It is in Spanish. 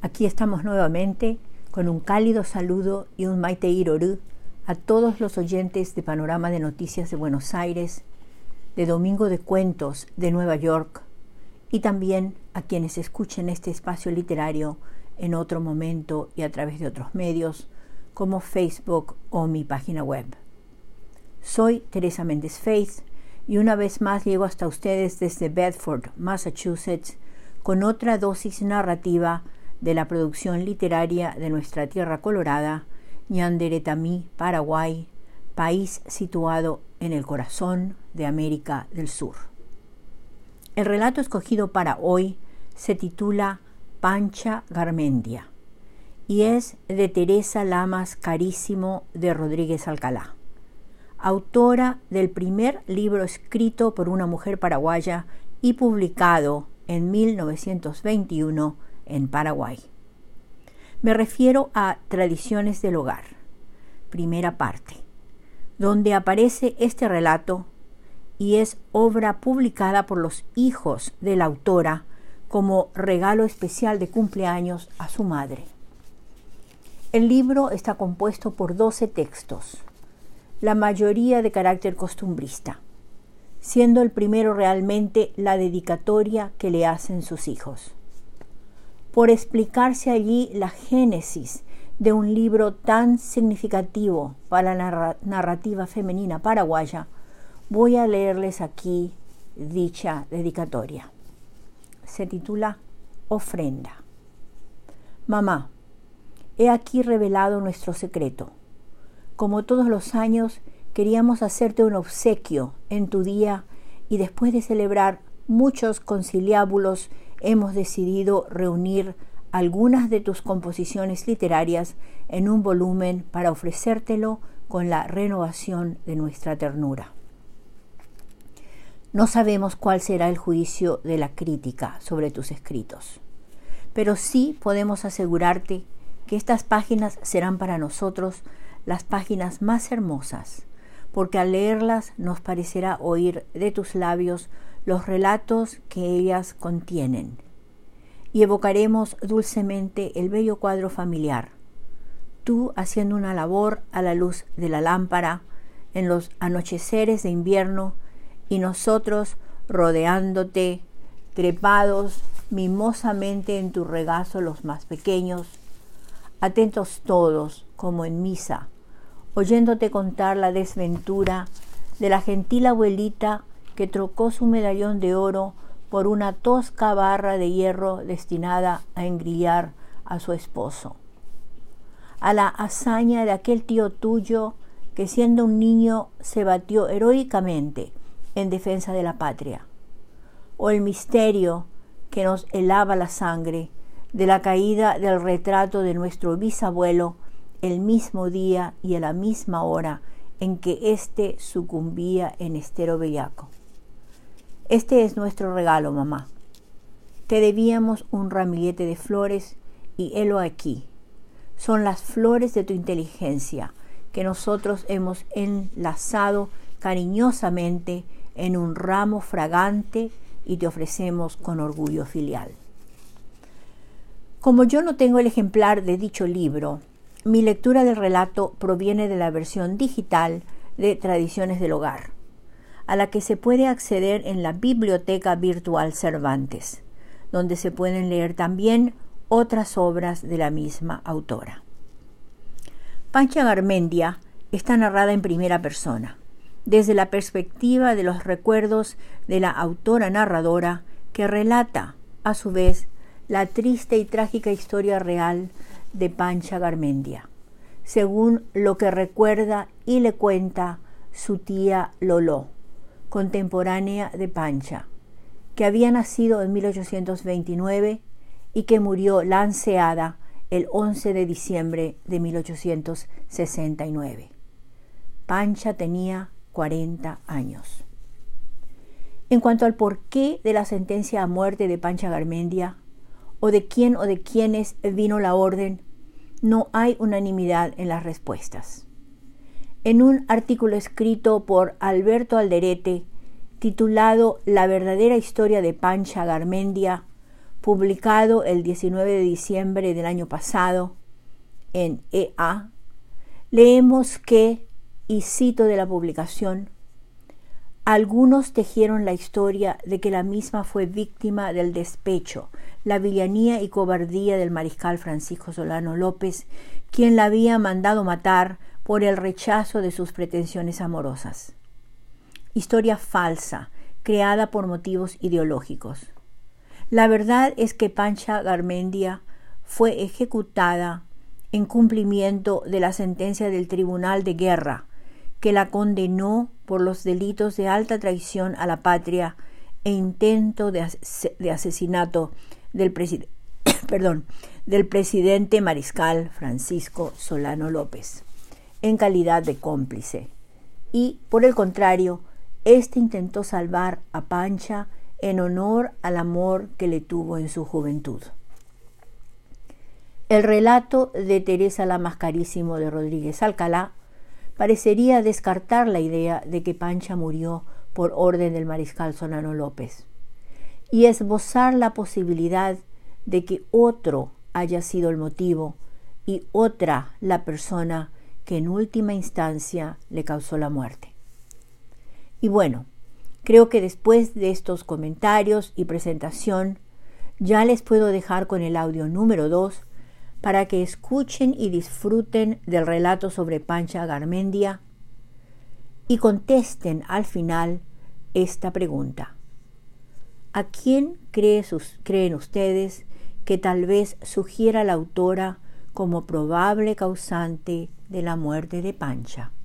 Aquí estamos nuevamente con un cálido saludo y un Maite Iroru a todos los oyentes de Panorama de Noticias de Buenos Aires, de Domingo de Cuentos de Nueva York y también a quienes escuchen este espacio literario en otro momento y a través de otros medios como Facebook o mi página web. Soy Teresa Méndez Faith y una vez más llego hasta ustedes desde Bedford, Massachusetts, con otra dosis narrativa de la producción literaria de nuestra tierra colorada, Ñanderetami, Paraguay, país situado en el corazón de América del Sur. El relato escogido para hoy se titula Pancha Garmendia y es de Teresa Lamas Carísimo de Rodríguez Alcalá, autora del primer libro escrito por una mujer paraguaya y publicado en 1921 en Paraguay. Me refiero a Tradiciones del Hogar, primera parte, donde aparece este relato y es obra publicada por los hijos de la autora como regalo especial de cumpleaños a su madre. El libro está compuesto por 12 textos, la mayoría de carácter costumbrista, siendo el primero realmente la dedicatoria que le hacen sus hijos. Por explicarse allí la génesis de un libro tan significativo para la narrativa femenina paraguaya, voy a leerles aquí dicha dedicatoria. Se titula Ofrenda. Mamá, he aquí revelado nuestro secreto. Como todos los años, queríamos hacerte un obsequio en tu día y después de celebrar muchos conciliábulos, hemos decidido reunir algunas de tus composiciones literarias en un volumen para ofrecértelo con la renovación de nuestra ternura. No sabemos cuál será el juicio de la crítica sobre tus escritos, pero sí podemos asegurarte que estas páginas serán para nosotros las páginas más hermosas, porque al leerlas nos parecerá oír de tus labios los relatos que ellas contienen, y evocaremos dulcemente el bello cuadro familiar, tú haciendo una labor a la luz de la lámpara en los anocheceres de invierno y nosotros rodeándote, trepados mimosamente en tu regazo los más pequeños, atentos todos como en misa, oyéndote contar la desventura de la gentil abuelita que trocó su medallón de oro por una tosca barra de hierro destinada a engrillar a su esposo. A la hazaña de aquel tío tuyo que siendo un niño se batió heroicamente en defensa de la patria. O el misterio que nos helaba la sangre de la caída del retrato de nuestro bisabuelo el mismo día y a la misma hora en que éste sucumbía en estero bellaco. Este es nuestro regalo, mamá. Te debíamos un ramillete de flores y helo aquí. Son las flores de tu inteligencia que nosotros hemos enlazado cariñosamente en un ramo fragante y te ofrecemos con orgullo filial. Como yo no tengo el ejemplar de dicho libro, mi lectura del relato proviene de la versión digital de Tradiciones del Hogar, a la que se puede acceder en la Biblioteca Virtual Cervantes, donde se pueden leer también otras obras de la misma autora. Pancha Garmendia está narrada en primera persona, desde la perspectiva de los recuerdos de la autora narradora que relata, a su vez, la triste y trágica historia real de Pancha Garmendia, según lo que recuerda y le cuenta su tía Loló, contemporánea de Pancha, que había nacido en 1829 y que murió lanceada el 11 de diciembre de 1869. Pancha tenía 40 años. En cuanto al porqué de la sentencia a muerte de Pancha Garmendia, o de quién o de quiénes vino la orden, no hay unanimidad en las respuestas. En un artículo escrito por Alberto Alderete, titulado La verdadera historia de Pancha Garmendia, publicado el 19 de diciembre del año pasado en EA, leemos que, y cito de la publicación, algunos tejieron la historia de que la misma fue víctima del despecho, la villanía y cobardía del mariscal Francisco Solano López, quien la había mandado matar por el rechazo de sus pretensiones amorosas. Historia falsa, creada por motivos ideológicos. La verdad es que Pancha Garmendia fue ejecutada en cumplimiento de la sentencia del Tribunal de Guerra, que la condenó por los delitos de alta traición a la patria e intento de asesinato del presidente mariscal Francisco Solano López, en calidad de cómplice. Y, por el contrario, éste intentó salvar a Pancha en honor al amor que le tuvo en su juventud. El relato de Teresa Lamas Carísimo de Rodríguez Alcalá parecería descartar la idea de que Pancha murió por orden del mariscal Solano López y esbozar la posibilidad de que otro haya sido el motivo y otra la persona que en última instancia le causó la muerte. Y bueno, creo que después de estos comentarios y presentación ya les puedo dejar con el audio número 2 para que escuchen y disfruten del relato sobre Pancha Garmendia y contesten al final esta pregunta. ¿A quién creen ustedes que tal vez sugiera la autora como probable causante de la muerte de Pancha?